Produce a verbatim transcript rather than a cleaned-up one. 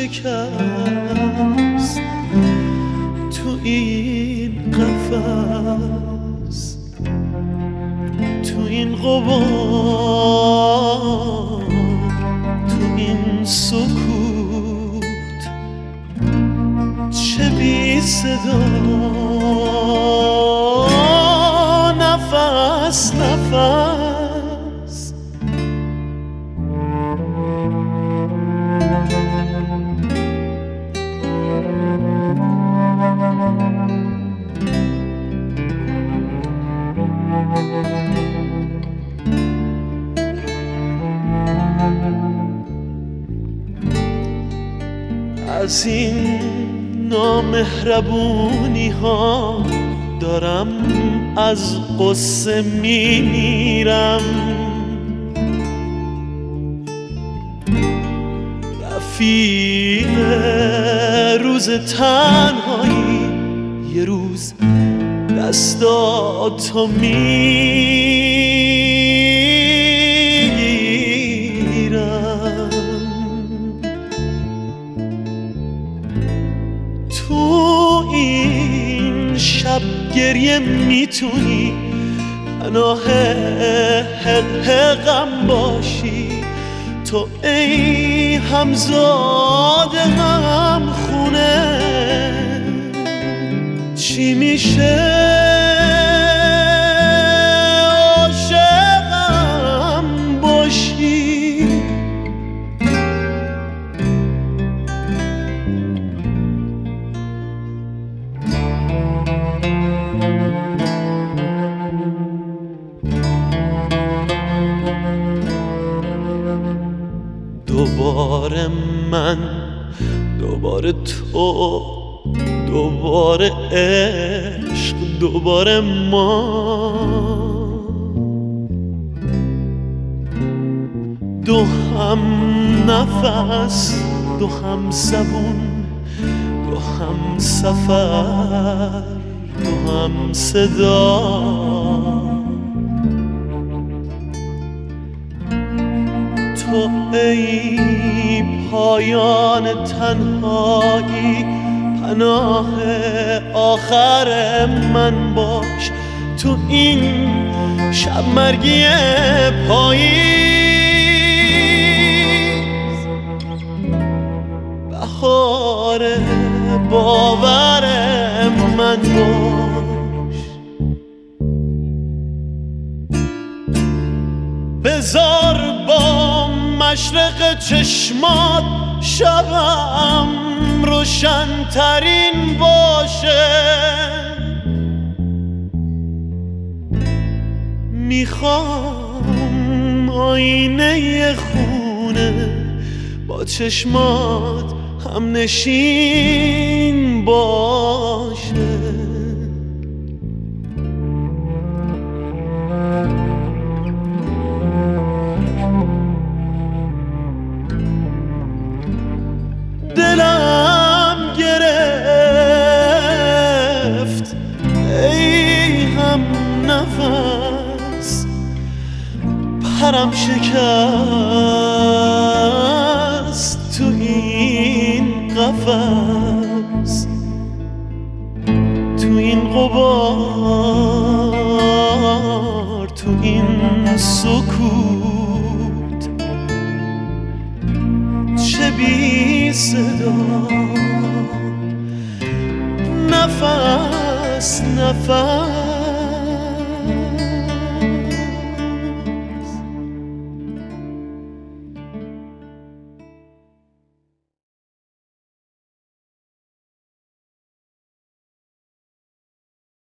شکست تو این قفس، تو این غبار، تو این سکوت، چه بی صدا، نفس نفس. از این نامهربونی ها دارم از قصه می میرم، رفیق روز تنهایی یه روز دستاتو میگیرم. تو این شب گریه میتونی پناه غم باشی، تو ای همزاد هم خونه چی میشه عاشقم باشی. دوباره من، دوباره تو، دوباره عشق، دوباره ما، دو هم نفس، دو هم زبون، دو هم سفر، دو هم صدا. تو ای پایان تنهایی پناه آخر من باش، تو این شب مرگی پاییز، بهار باور من باش. بذار با مشرق چشمات شبم روشن ترین باشه، میخوام آینه خونه با چشمات هم نشین باشه. دلم گرفت ای هم نفس، پرم شکست تو این قفس، تو این غبار، تو این سکوت، چه بی صدا، نفس نفس.